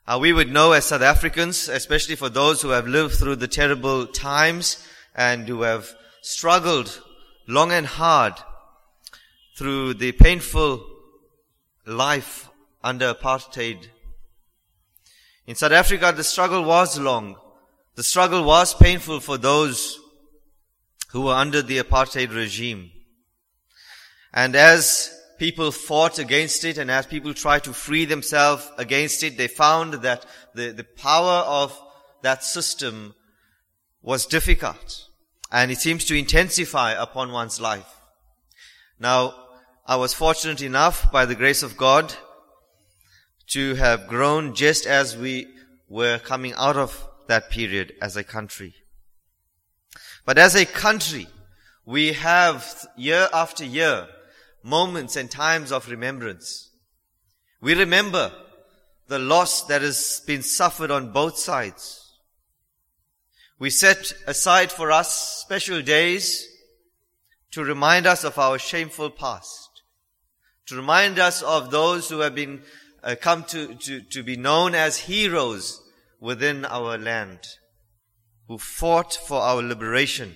We would know as South Africans, especially for those who have lived through the terrible times and who have struggled long and hard through the painful life under apartheid. In South Africa, the struggle was long. The struggle was painful for those who were under the apartheid regime. And as people fought against it and as people tried to free themselves against it, they found that the power of that system was difficult. And it seems to intensify upon one's life. Now, I was fortunate enough, by the grace of God, to have grown just as we were coming out of that period as a country. But as a country, we have year after year moments and times of remembrance. We remember the loss that has been suffered on both sides. We set aside for us special days to remind us of our shameful past, to remind us of those who have been come to be known as heroes within our land, who fought for our liberation.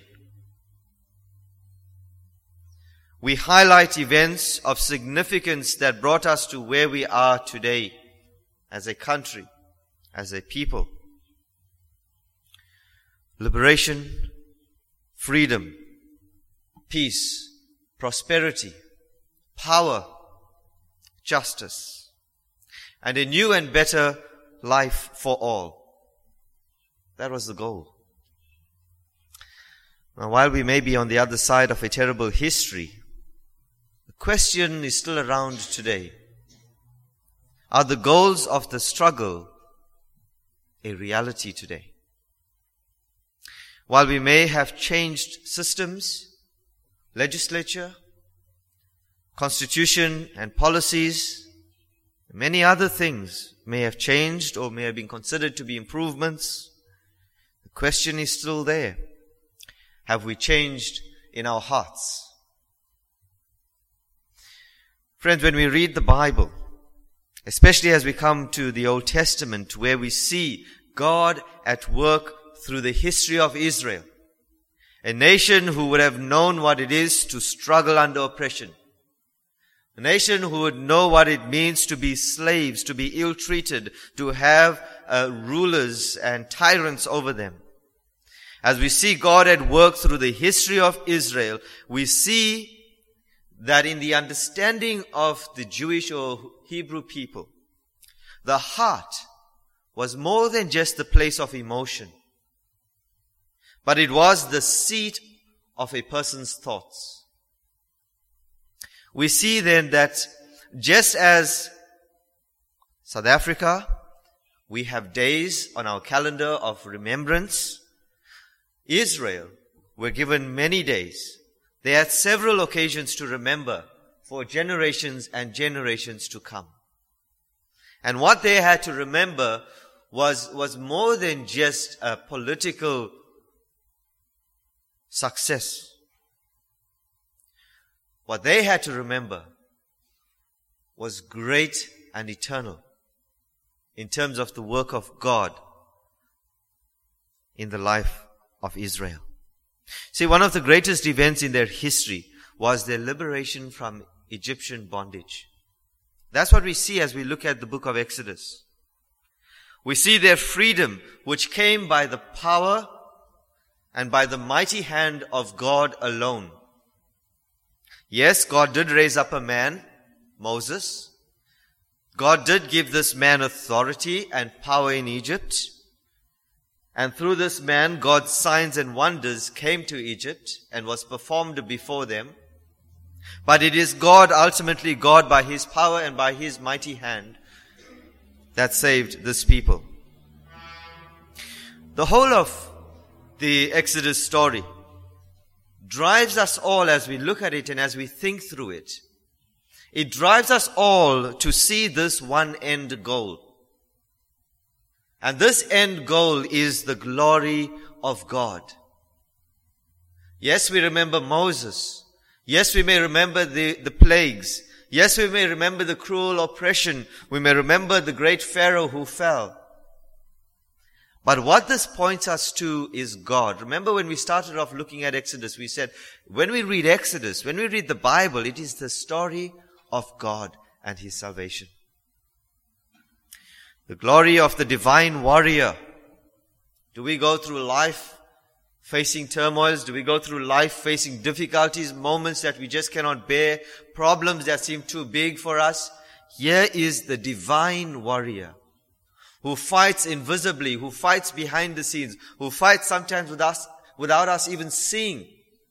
We highlight events of significance that brought us to where we are today as a country, as a people. Liberation, freedom, peace, prosperity, power, justice, and a new and better life for all. That was the goal. Now, while we may be on the other side of a terrible history, the question is still around today. Are the goals of the struggle a reality today? While we may have changed systems, legislature, constitution and policies, many other things may have changed or may have been considered to be improvements, the question is still there. Have we changed in our hearts? Friends, when we read the Bible, especially as we come to the Old Testament, where we see God at work through the history of Israel, a nation who would have known what it is to struggle under oppression, a nation who would know what it means to be slaves, to be ill-treated, to have rulers and tyrants over them. As we see God at work through the history of Israel, we see that in the understanding of the Jewish or Hebrew people, the heart was more than just the place of emotion, but it was the seat of a person's thoughts. We see then that just as South Africa, we have days on our calendar of remembrance, Israel were given many days. They had several occasions to remember for generations and generations to come. And what they had to remember was more than just a political success. What they had to remember was great and eternal in terms of the work of God in the life of Israel. See, one of the greatest events in their history was their liberation from Egyptian bondage. That's what we see as we look at the book of Exodus. We see their freedom, which came by the power and by the mighty hand of God alone. Yes, God did raise up a man, Moses. God did give this man authority and power in Egypt. And through this man, God's signs and wonders came to Egypt and was performed before them. But it is God, ultimately God, by His power and by His mighty hand, that saved this people. The whole of the Exodus story drives us all, as we look at it and as we think through it, it drives us all to see this one end goal. And this end goal is the glory of God. Yes, we remember Moses. Yes, we may remember the plagues. Yes, we may remember the cruel oppression. We may remember the great Pharaoh who fell. But what this points us to is God. Remember when we started off looking at Exodus, we said, when we read Exodus, when we read the Bible, it is the story of God and His salvation. The glory of the divine warrior. Do we go through life facing turmoils? Do we go through life facing difficulties, moments that we just cannot bear, problems that seem too big for us? Here is the divine warrior who fights invisibly, who fights behind the scenes, who fights sometimes without us even seeing.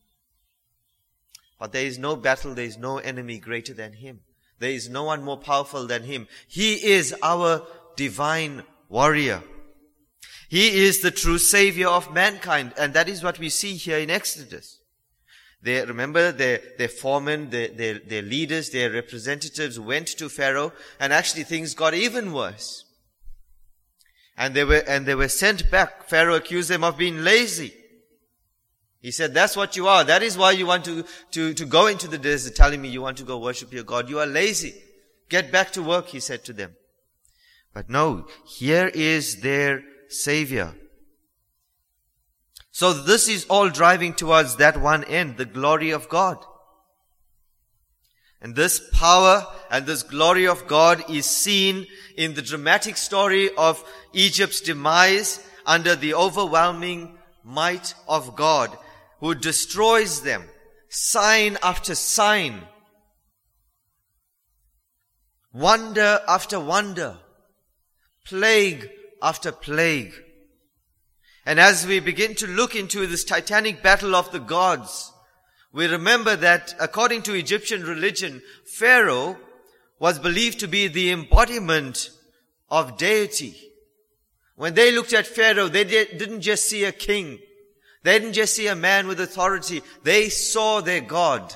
But there is no battle, there is no enemy greater than Him. There is no one more powerful than Him. He is our divine warrior. He is the true Savior of mankind, and that is what we see here in Exodus. Remember, their foremen, their leaders, their representatives went to Pharaoh, and actually things got even worse. And they were sent back. Pharaoh accused them of being lazy. He said, that's what you are. That is why you want to go into the desert, telling me you want to go worship your God. You are lazy. Get back to work, he said to them. But no, here is their Savior. So this is all driving towards that one end, the glory of God. And this power and this glory of God is seen in the dramatic story of Egypt's demise under the overwhelming might of God, who destroys them, sign after sign, wonder after wonder, plague after plague. And as we begin to look into this titanic battle of the gods, we remember that according to Egyptian religion, Pharaoh was believed to be the embodiment of deity. When they looked at Pharaoh, they didn't just see a king. They didn't just see a man with authority. They saw their God.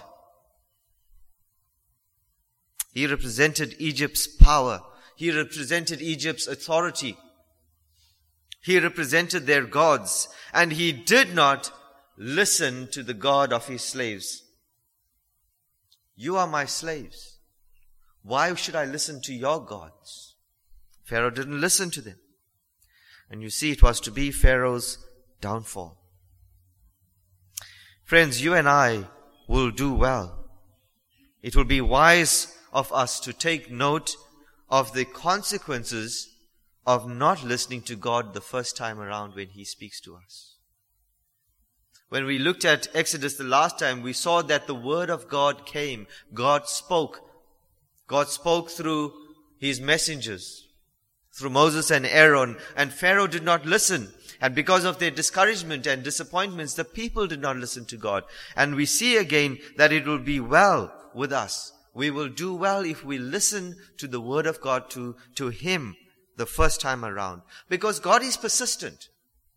He represented Egypt's power. He represented Egypt's authority. He represented their gods. And he did not listen to the God of his slaves. You are my slaves. Why should I listen to your gods? Pharaoh didn't listen to them. And you see, it was to be Pharaoh's downfall. Friends, you and I will do well. It will be wise of us to take note of the consequences of not listening to God the first time around when He speaks to us. When we looked at Exodus the last time, we saw that the Word of God came. God spoke. God spoke through His messengers, through Moses and Aaron, and Pharaoh did not listen. And because of their discouragement and disappointments, the people did not listen to God. And we see again that it will be well with us. We will do well if we listen to the Word of God, to Him the first time around. Because God is persistent.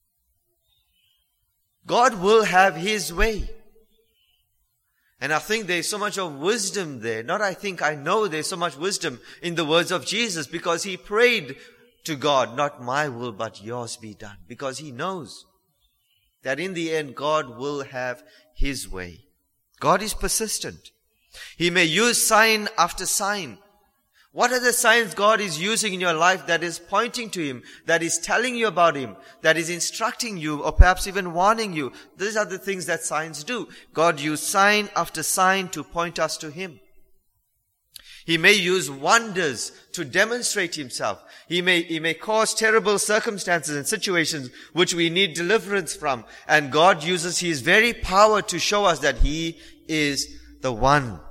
God will have His way. And I think there's so much of wisdom there. I know there's so much wisdom in the words of Jesus, because He prayed to God, not my will but yours be done. Because He knows that in the end God will have His way. God is persistent. He may use sign after sign. What are the signs God is using in your life that is pointing to Him, that is telling you about Him, that is instructing you, or perhaps even warning you? These are the things that signs do. God used sign after sign to point us to Him. He may use wonders to demonstrate Himself. He may cause terrible circumstances and situations which we need deliverance from. And God uses His very power to show us that He is the one.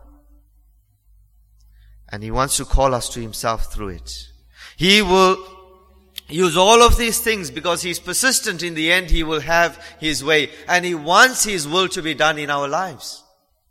And He wants to call us to Himself through it. He will use all of these things because He's persistent. In the end, He will have His way. And He wants His will to be done in our lives.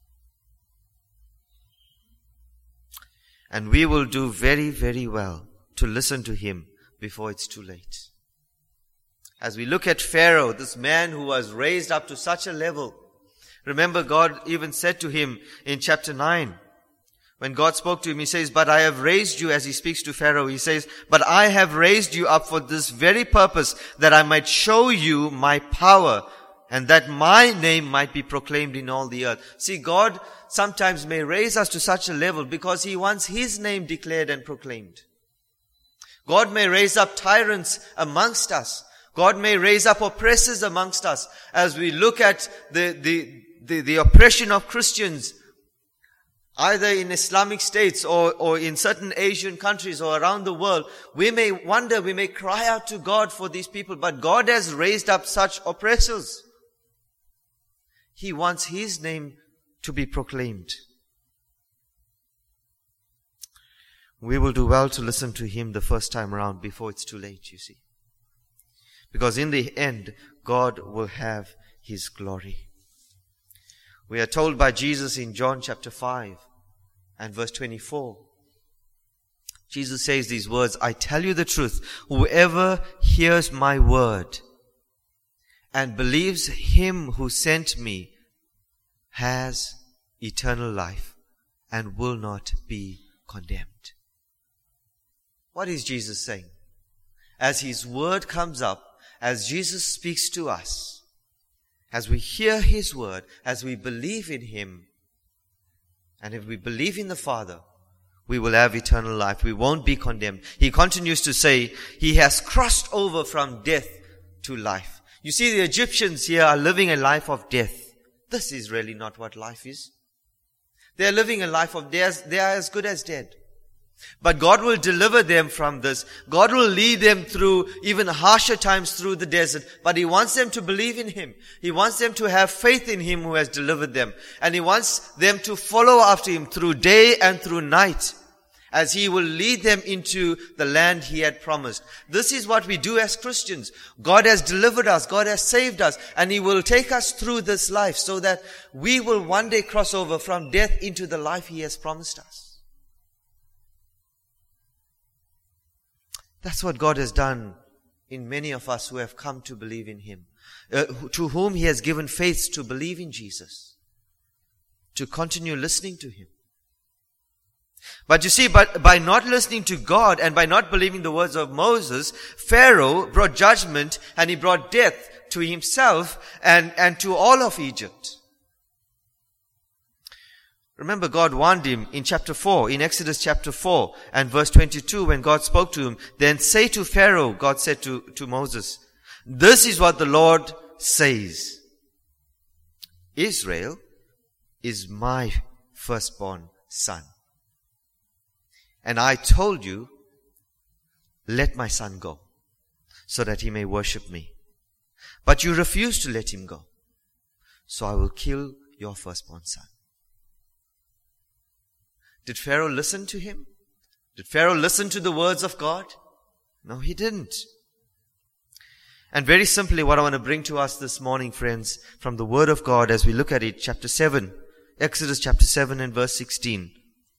And we will do very, very well to listen to Him before it's too late. As we look at Pharaoh, this man who was raised up to such a level. Remember, God even said to him in chapter 9, when God spoke to him, He says, but I have raised you, as He speaks to Pharaoh, He says, but I have raised you up for this very purpose, that I might show you my power, and that my name might be proclaimed in all the earth. See, God sometimes may raise us to such a level because He wants His name declared and proclaimed. God may raise up tyrants amongst us. God may raise up oppressors amongst us as we look at the oppression of Christians, either in Islamic states or in certain Asian countries or around the world. We may wonder, we may cry out to God for these people, but God has raised up such oppressors. He wants His name to be proclaimed. We will do well to listen to Him the first time around before it's too late, you see. Because in the end, God will have His glory. We are told by Jesus in John chapter 5 and verse 24. Jesus says these words, I tell you the truth, whoever hears my word and believes Him who sent me has eternal life and will not be condemned. What is Jesus saying? As His word comes up, as Jesus speaks to us, as we hear His word, as we believe in Him, and if we believe in the Father, we will have eternal life. We won't be condemned. He continues to say, He has crossed over from death to life. You see, the Egyptians here are living a life of death. This is really not what life is. They are living a life of death. They are as good as dead. But God will deliver them from this. God will lead them through even harsher times through the desert. But He wants them to believe in Him. He wants them to have faith in Him who has delivered them. And He wants them to follow after Him through day and through night, as He will lead them into the land He had promised. This is what we do as Christians. God has delivered us. God has saved us. And He will take us through this life so that we will one day cross over from death into the life He has promised us. That's what God has done in many of us who have come to believe in Him, to whom He has given faith to believe in Jesus, to continue listening to Him. But you see, by not listening to God and by not believing the words of Moses, Pharaoh brought judgment and he brought death to himself and to all of Egypt. Remember, God warned him in chapter 4, in Exodus chapter 4 and verse 22, when God spoke to him, then say to Pharaoh, God said to Moses, this is what the Lord says. Israel is my firstborn son. And I told you, let my son go, so that he may worship me. But you refused to let him go. So I will kill your firstborn son. Did Pharaoh listen to him? Did Pharaoh listen to the words of God? No, he didn't. And very simply, what I want to bring to us this morning, friends, from the Word of God as we look at it, chapter 7, Exodus chapter 7 and verse 16.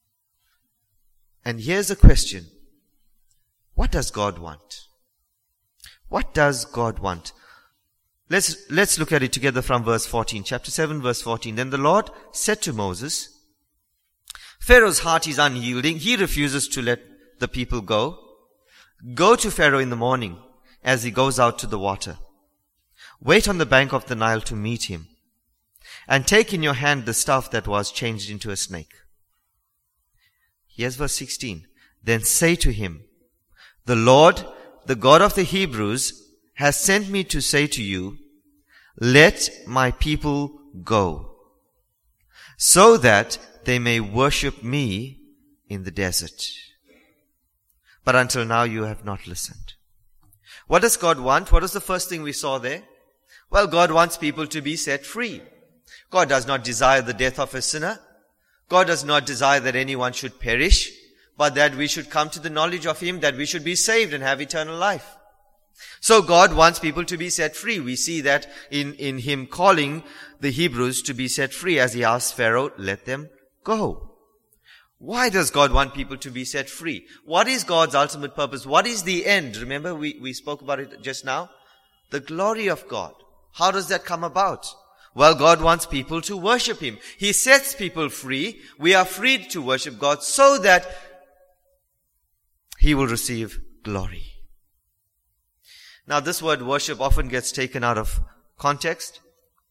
And here's a question. What does God want? What does God want? Let's look at it together from verse 14. Chapter 7, verse 14. Then the Lord said to Moses, Pharaoh's heart is unyielding. He refuses to let the people go. Go to Pharaoh in the morning as he goes out to the water. Wait on the bank of the Nile to meet him. And take in your hand the staff that was changed into a snake. Here's verse 16. Then say to him, the Lord, the God of the Hebrews, has sent me to say to you, let my people go, so that they may worship me in the desert. But until now you have not listened. What does God want? What is the first thing we saw there? Well, God wants people to be set free. God does not desire the death of a sinner. God does not desire that anyone should perish, but that we should come to the knowledge of Him, that we should be saved and have eternal life. So God wants people to be set free. We see that in Him calling the Hebrews to be set free as He asked Pharaoh, let them go. Why does God want people to be set free? What is God's ultimate purpose? What is the end? Remember, we spoke about it just now. The glory of God. How does that come about? Well, God wants people to worship Him. He sets people free. We are freed to worship God so that He will receive glory. Now, this word worship often gets taken out of context.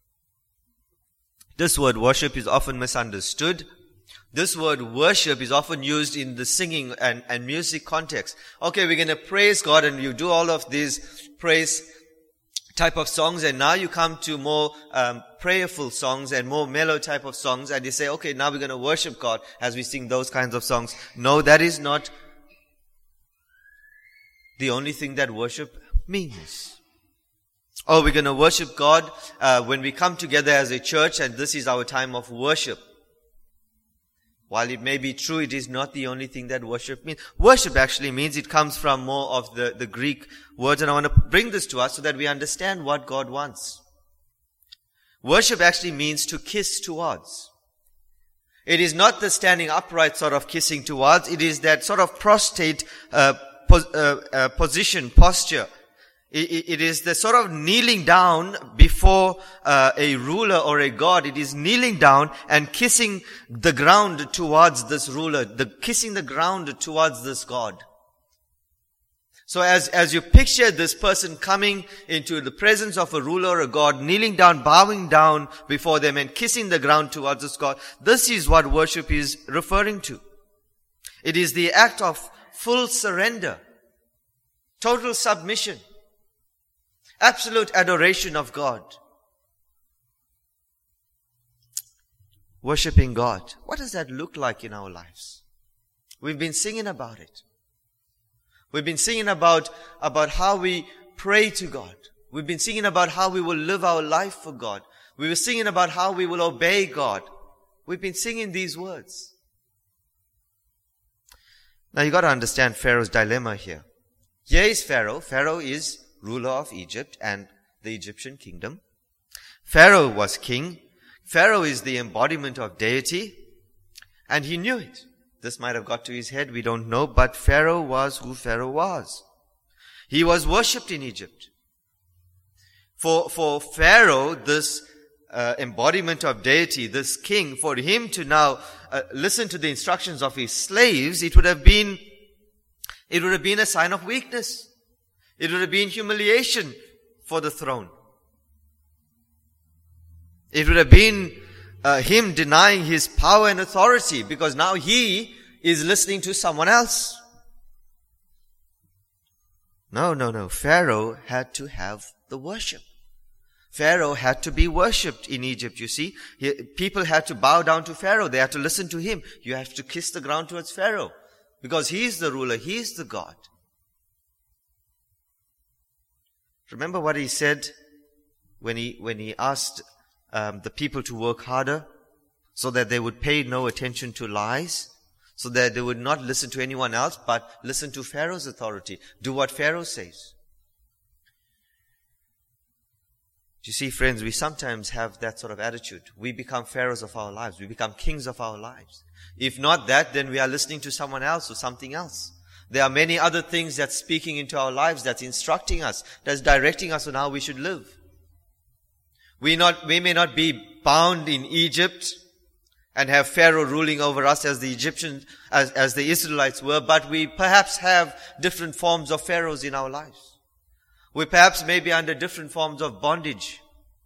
This word worship is often misunderstood. This word worship is often used in the singing and music context. Okay, we're going to praise God, and you do all of these praise type of songs, and now you come to more prayerful songs and more mellow type of songs, and you say, okay, now we're going to worship God as we sing those kinds of songs. No, that is not the only thing that worship means. Oh, we're going to worship God when we come together as a church, and this is our time of worship. While it may be true, it is not the only thing that worship means. Worship actually means, it comes from more of the Greek words, and I want to bring this to us so that we understand what God wants. Worship actually means to kiss towards. It is not the standing upright sort of kissing towards. It is that sort of prostrate position, posture. It is the sort of kneeling down before a ruler or a god. It is kneeling down and kissing the ground towards this ruler, kissing the ground towards this god. So as you picture this person coming into the presence of a ruler or a god, kneeling down, bowing down before them and kissing the ground towards this god, this is what worship is referring to. It is the act of full surrender, total submission, absolute adoration of God. Worshipping God. What does that look like in our lives? We've been singing about it. We've been singing about how we pray to God. We've been singing about how we will live our life for God. We were singing about how we will obey God. We've been singing these words. Now you got to understand Pharaoh's dilemma here. Here is Pharaoh. Pharaoh is ruler of Egypt and the Egyptian kingdom. Pharaoh was king. Pharaoh is the embodiment of deity, and he knew it. This might have got to his head, we don't know, but Pharaoh was who Pharaoh was. He was worshipped in Egypt. For Pharaoh, this embodiment of deity, this king, for him to now listen to the instructions of his slaves, it would have been a sign of weakness. It would have been humiliation for the throne. It would have been him denying his power and authority, because now he is listening to someone else. No. Pharaoh had to have the worship. Pharaoh had to be worshipped in Egypt, you see. People had to bow down to Pharaoh. They had to listen to him. You have to kiss the ground towards Pharaoh, because he is the ruler. He is the God. Remember what he said when he asked the people to work harder so that they would pay no attention to lies, so that they would not listen to anyone else but listen to Pharaoh's authority. Do what Pharaoh says. You see, friends, we sometimes have that sort of attitude. We become pharaohs of our lives. We become kings of our lives. If not that, then we are listening to someone else or something else. There are many other things that's speaking into our lives, that's instructing us, that's directing us on how we should live. We may not be bound in Egypt and have Pharaoh ruling over us as the Egyptians, as the Israelites were, but we perhaps have different forms of pharaohs in our lives. We perhaps may be under different forms of bondage.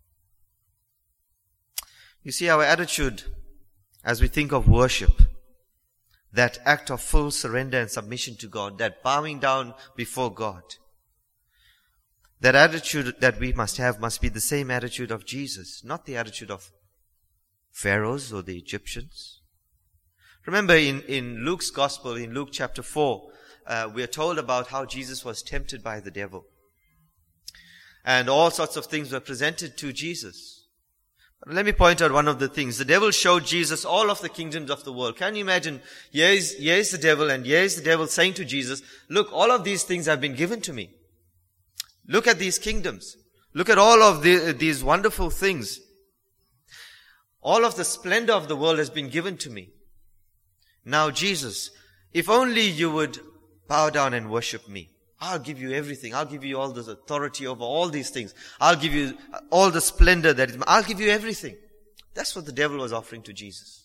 You see, our attitude as we think of worship, that act of full surrender and submission to God, that bowing down before God, that attitude that we must have must be the same attitude of Jesus, not the attitude of pharaohs or the Egyptians. Remember in Luke's Gospel, in Luke chapter 4, we are told about how Jesus was tempted by the devil. And all sorts of things were presented to Jesus. Let me point out one of the things. The devil showed Jesus all of the kingdoms of the world. Can you imagine? Here is the devil, and here is the devil saying to Jesus, look, all of these things have been given to me. Look at these kingdoms. Look at all of these wonderful things. All of the splendor of the world has been given to me. Now, Jesus, if only you would bow down and worship me. I'll give you everything. I'll give you all this authority over all these things. I'll give you all the splendor that is mine. I'll give you everything. That's what the devil was offering to Jesus.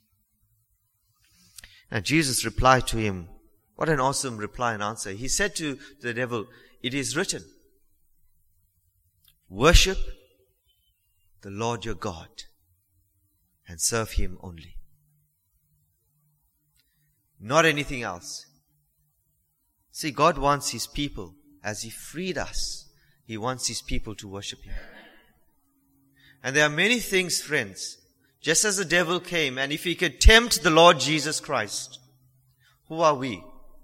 And Jesus replied to him. What an awesome reply and answer. He said to the devil, it is written, worship the Lord your God and serve him only. Not anything else. See, God wants his people, as he freed us, He wants His people to worship Him. And there are many things, friends, just as the devil came, and if he could tempt the Lord Jesus Christ, who are we?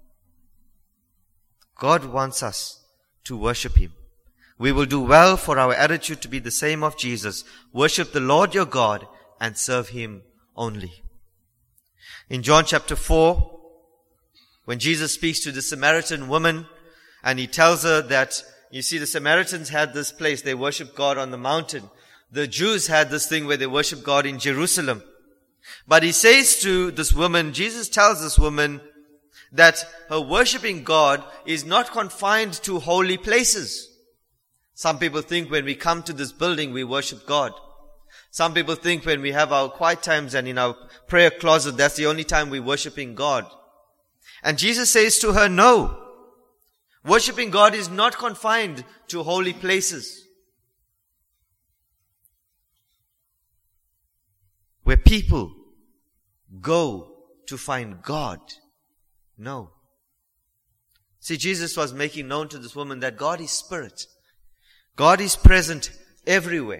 God wants us to worship Him. We will do well for our attitude to be the same of Jesus. Worship the Lord your God and serve Him only. In John chapter 4, when Jesus speaks to the Samaritan woman, and He tells her that, you see, the Samaritans had this place, they worship God on the mountain. The Jews had this thing where they worship God in Jerusalem. But He says to this woman, Jesus tells this woman that her worshiping God is not confined to holy places. Some people think when we come to this building, we worship God. Some people think when we have our quiet times and in our prayer closet, that's the only time we're worshiping God. And Jesus says to her, no. Worshiping God is not confined to holy places, where people go to find God. No. See, Jesus was making known to this woman that God is spirit. God is present everywhere.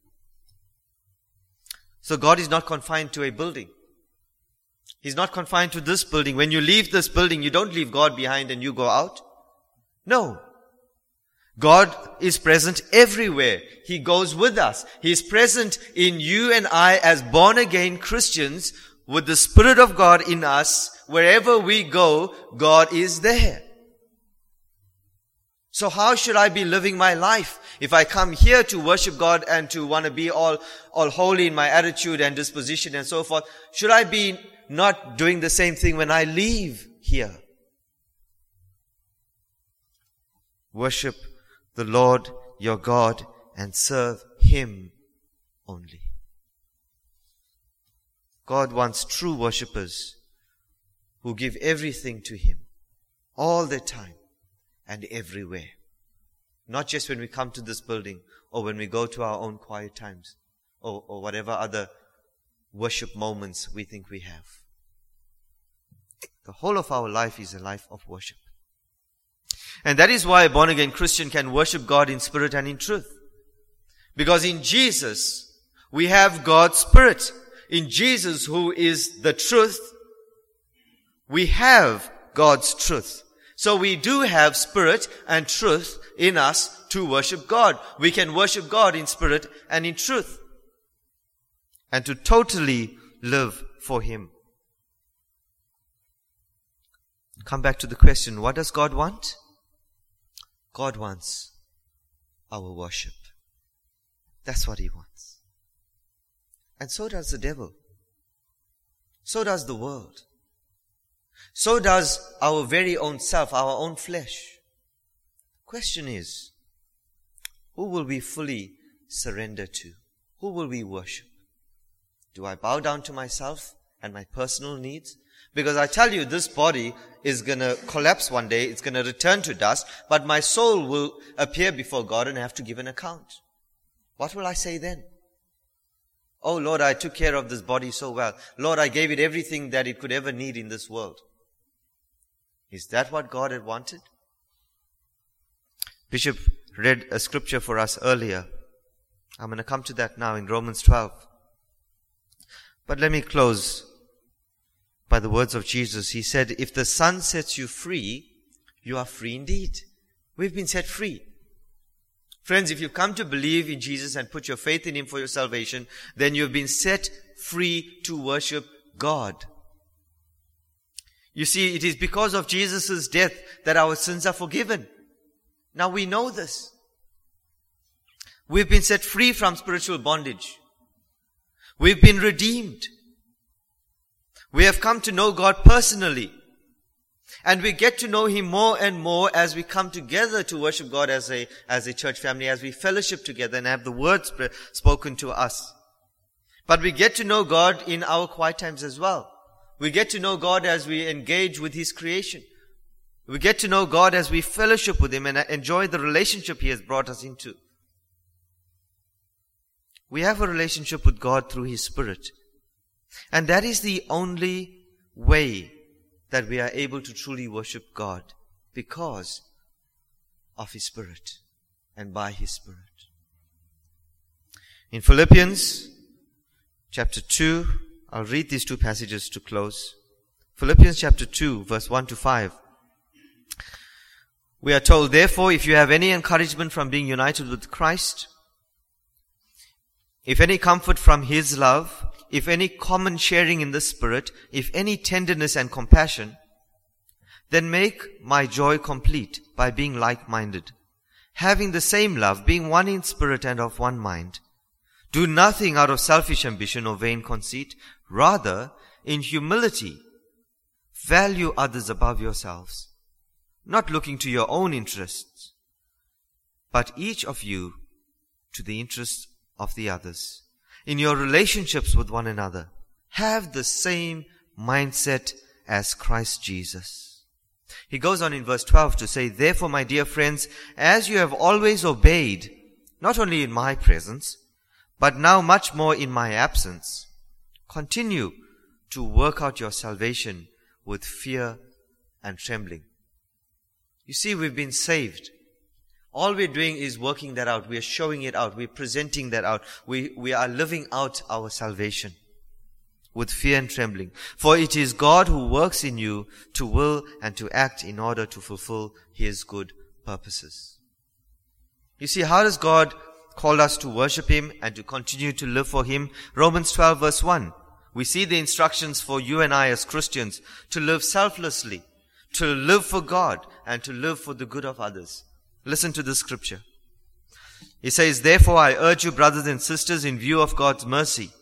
So God is not confined to a building. He's not confined to this building. When you leave this building, you don't leave God behind and you go out. No. God is present everywhere. He goes with us. He is present in you and I as born again Christians with the Spirit of God in us. Wherever we go, God is there. So how should I be living my life? If I come here to worship God and to want to be all holy in my attitude and disposition and so forth, should I be not doing the same thing when I leave here? Worship the Lord your God and serve Him only. God wants true worshippers who give everything to Him, all their time and everywhere. Not just when we come to this building or when we go to our own quiet times or whatever other worship moments we think we have. The whole of our life is a life of worship. And that is why a born-again Christian can worship God in spirit and in truth. Because in Jesus, we have God's Spirit. In Jesus, who is the truth, we have God's truth. So we do have spirit and truth in us to worship God. We can worship God in spirit and in truth. And to totally live for Him. Come back to the question, what does God want? God wants our worship. That's what He wants. And so does the devil. So does the world. So does our very own self, our own flesh. Question is, who will we fully surrender to? Who will we worship? Do I bow down to myself and my personal needs? Because I tell you, this body is going to collapse one day. It's going to return to dust. But my soul will appear before God and have to give an account. What will I say then? Oh Lord, I took care of this body so well. Lord, I gave it everything that it could ever need in this world. Is that what God had wanted? Bishop read a scripture for us earlier. I'm going to come to that now in Romans 12. But let me close by the words of Jesus. He said, if the Son sets you free, you are free indeed. We've been set free. Friends, if you come to believe in Jesus and put your faith in Him for your salvation, then you've been set free to worship God. You see, it is because of Jesus' death that our sins are forgiven. Now we know this. We've been set free from spiritual bondage. We've been redeemed. We have come to know God personally. And we get to know Him more and more as we come together to worship God as a church family, as we fellowship together and have the words spoken to us. But we get to know God in our quiet times as well. We get to know God as we engage with His creation. We get to know God as we fellowship with Him and enjoy the relationship He has brought us into. We have a relationship with God through His Spirit. And that is the only way that we are able to truly worship God, because of His Spirit. and by His Spirit. In Philippians chapter 2, I'll read these two passages to close. Philippians chapter 2, verse 1 to 5. We are told, therefore, if you have any encouragement from being united with Christ, if any comfort from His love, if any common sharing in the Spirit, if any tenderness and compassion, then make my joy complete by being like-minded, having the same love, being one in spirit and of one mind. Do nothing out of selfish ambition or vain conceit. Rather, in humility, value others above yourselves, not looking to your own interests, but each of you to the interests of the others. In your relationships with one another, have the same mindset as Christ Jesus. He goes on in verse 12 to say, therefore, my dear friends, as you have always obeyed, not only in my presence, but now much more in my absence, continue to work out your salvation with fear and trembling. You see, we've been saved. All we're doing is working that out. We're showing it out. We're presenting that out. We are living out our salvation with fear and trembling. For it is God who works in you to will and to act in order to fulfill His good purposes. You see, how does God call us to worship Him and to continue to live for Him? Romans 12 verse 1. We see the instructions for you and I as Christians to live selflessly, to live for God and to live for the good of others. Listen to this scripture. He says, therefore I urge you, brothers and sisters, in view of God's mercy,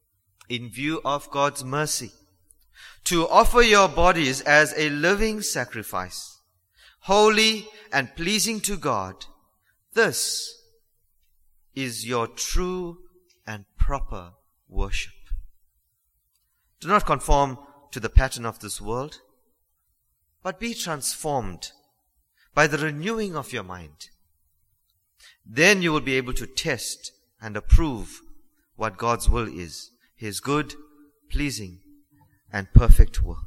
to offer your bodies as a living sacrifice, holy and pleasing to God. This is your true and proper worship. Do not conform to the pattern of this world, but be transformed by the renewing of your mind. Then you will be able to test and approve what God's will is, His good, pleasing, and perfect will.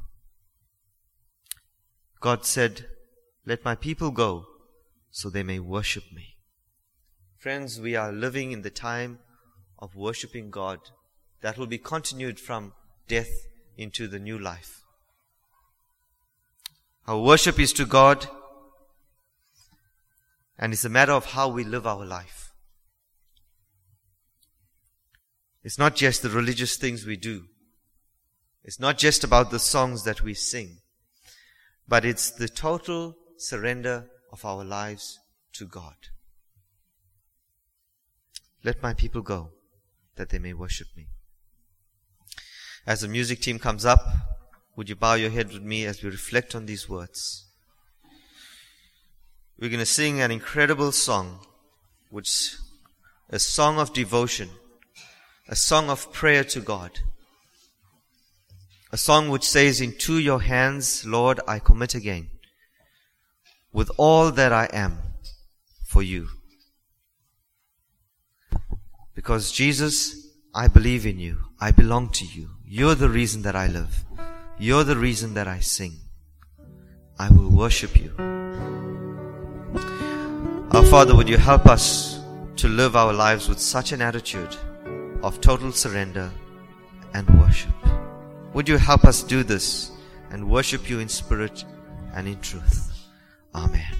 God said, let my people go so they may worship me. Friends, we are living in the time of worshiping God that will be continued from death into the new life. Our worship is to God, and it's a matter of how we live our life. It's not just the religious things we do. It's not just about the songs that we sing, but it's the total surrender of our lives to God. Let my people go, that they may worship me. As the music team comes up, would you bow your head with me as we reflect on these words? We're going to sing an incredible song, which a song of devotion, a song of prayer to God. A song which says, into your hands, Lord, I commit again, with all that I am for you. Because Jesus, I believe in you. I belong to you. You're the reason that I live. You're the reason that I sing. I will worship you. Our Father, would you help us to live our lives with such an attitude of total surrender and worship? Would you help us do this and worship you in spirit and in truth? Amen.